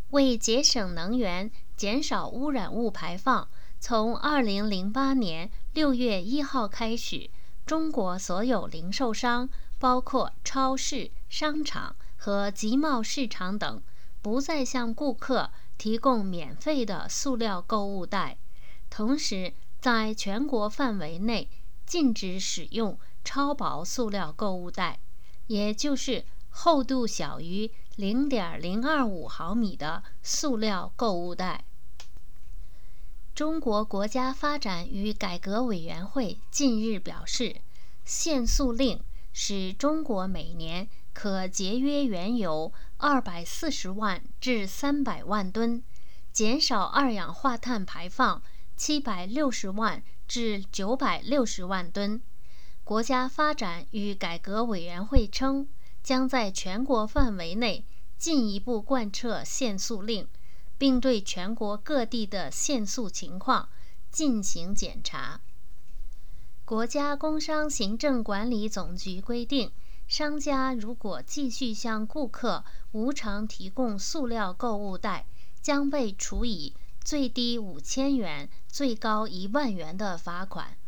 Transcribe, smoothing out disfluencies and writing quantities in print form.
为节省能源、减少污染物排放，从2008年6月1号开始，中国所有零售商，包括超市、商场和集贸市场等，不再向顾客提供免费的塑料购物袋。同时，在全国范围内禁止使用超薄塑料购物袋，也就是厚度小于0.025毫米的塑料购物袋。中国国家发展与改革委员会近日表示，限塑令使中国每年可节约原油240万至300万吨，减少二氧化碳排放760万至960万吨。国家发展与改革委员会称，将在全国范围内进一步贯彻限塑令，并对全国各地的限塑情况进行检查。国家工商行政管理总局规定，商家如果继续向顾客无偿提供塑料购物袋，将被处以最低5000元、最高1万元的罚款。